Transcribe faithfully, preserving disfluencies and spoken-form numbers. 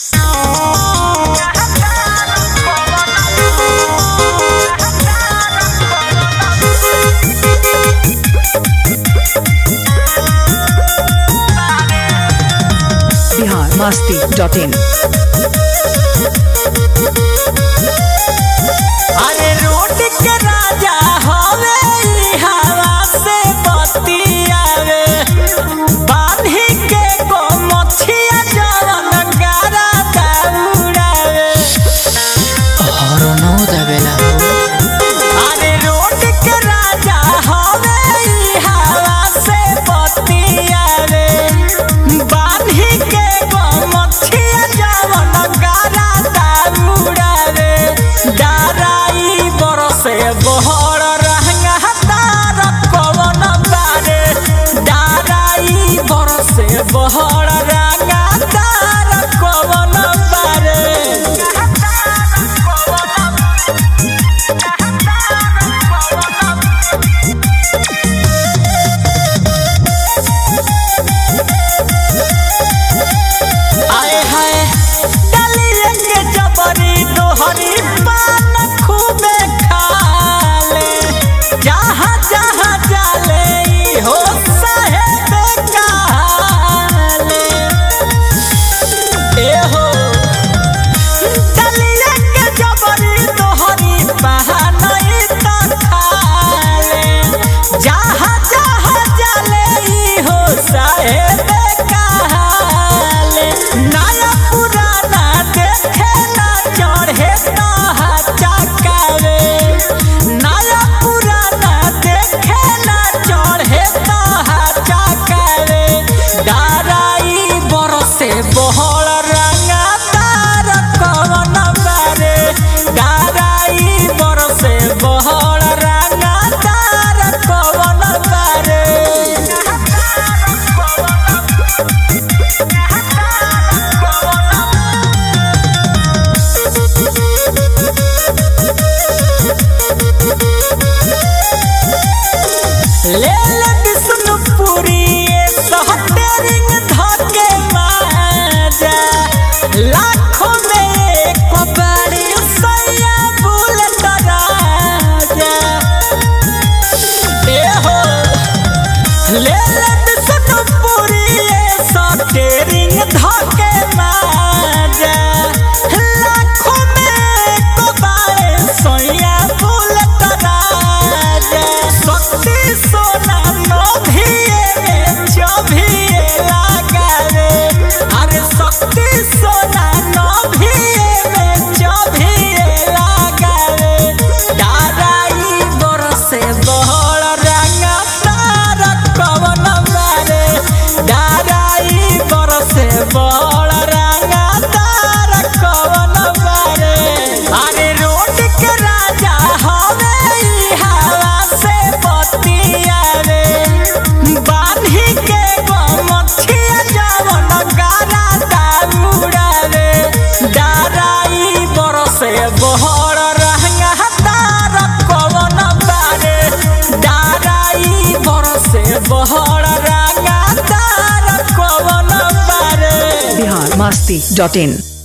Bihar Masti dot in. अरे road के राजा हवे ई हवा से बतियावे बांधी के गो मछिया जवन गारा दौड़ावे हरनो देवेला। अरे रोड के राजा हवे ई हवा से बतियावे बांधी के गो मछिया जवन गारा दौड़ावे डाराई बरसे बहर रहंगा तार कवन बारे डाराई बरसे बहर रहंगा तार कवन बारे आए हाय डालिए के जबरी दोहरी पान खूबे खाले जहाँ जहाँ जाले ई हो साहेब काले ए हो डालिए के जबरी दोहरी पान ई त खाले जहाँ जहाँ जाले ई हो साहेब नया पुराना देखे ना चढ़े ना चकावे नया पुराना देखे ना चढ़े ना चकावे डाराई बरसे बहल रंगा तार कवन बारे डाराई बरसे बहल रंगा तार कवन बारे ले ले विष्णुपुरी सहटेरिंग धके माजा लाखों में एक बड़ी सैया बुलेट राजा ए हो ले ले विष्णुपुरी सहटेरिंग धके माजा लाखों में एक बड़ी सैया बुलेट राजा शक्ति सोना नो भिए चौभिए लगावे अरे शक्ति सोना नो भिए चौभिए लगावे डाराई बरसे बहल रंगा तार कवन बारे डाराई बरसे बहल रंगा तार कवन बारे अरे रोड के राजा हवे ई हवा से बतियावे बांधी के गो मछिया जवन गारा दौड़ावे डाराई बरसे बहर रहंगा तार कवन बारे डाराई बरसे बहर रहंगा तार कवन बारे बिहार मस्ती डॉट इन।